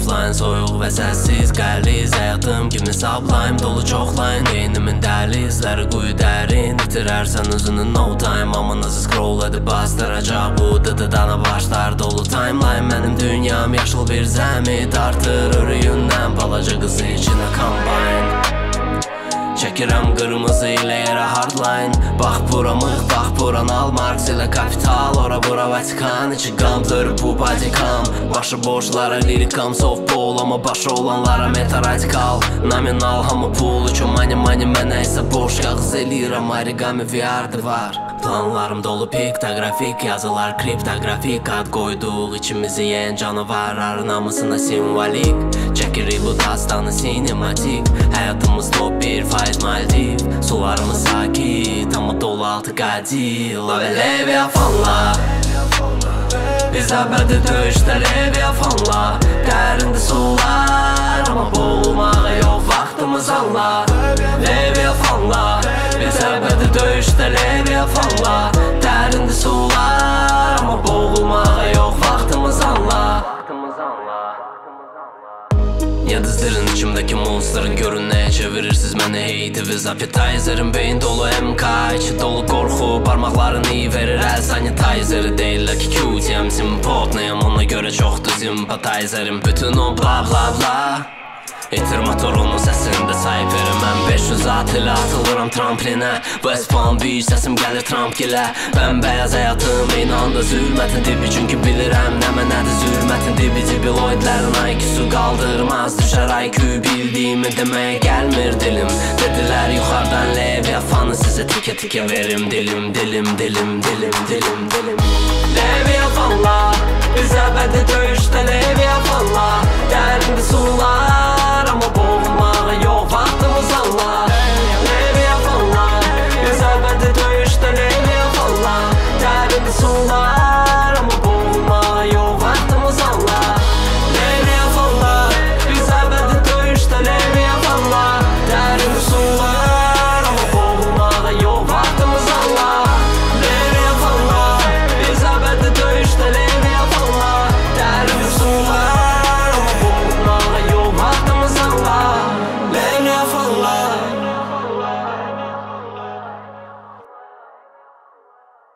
offline, soyuq və səssiz qəliz. Həyatım kimi subline, dolu çoxline. Beynimin dəhlizləri quyu dərin. İtirərsən özünü no time. Amınızı scroll edib bastıracaq. Bu dıdıdana başlar dolu timeline. Mənim dünyam yaşıl bir zəmid artır örüyündən balaca qızı içinə combine. Çəkirəm qırmızı ilə yerə hardline. Bax bura mıq, bax buran al Marx ilə kapital, ora bura Vatikan. İçi qan dörüb bu badikam. Başı borçlara lirikam softball, amma başı olanlara meta radikal. Nominal hamı pul üçün money mənə isə boş yağız eləyirəm. Origami VR'dı var. Planlarım dolu piktografik, yazılar kriptografik. Ad qoyduq içimizi yeyən canavar, arınamısına simvolik. Çəkirik bu dastanı sinematik. Həyatımız top 1% Maldiv. Sularımız sakit, amma dolu altı qadil. Levya fanla biz əbədi döyüşdə levya fanla. Dərindi sular, amma boğulmağa yox vaxtımız anla. Levya fanla biz əbədi döyüşdə levya fanla. Dərindi sular, amma boğulmağa yox vaxtımız anla. Yadızların içimdeki monsterın görün nəyə çevirirsiniz məni heytiviz. Appetizerim beyin dolu MK, içi dolu qorxu, parmaqların iyi verir əl sanitizeri. Deyirlər ki QTM simpotnayım, ona görə çoxdur simpatizerim. Bütün o bla bla bla İtir motorunun səsində sahib verim. Mən 500 at ilə atılıram tramplinə. West Palm Beach səsim gəlir Trump gilə. Bəmbəyaz həyatım eyni anda zülmətin dibi. Çünki bilirəm nə mənədir zülmətin dibi. Cibiloidlərin IQ-su qaldırmaz. Düşər IQ bildiyimi deməyə gəlmir dilim. Dedilər yuxardan levya fanı sizə tikə verim. Dilim. Levya fanla bizə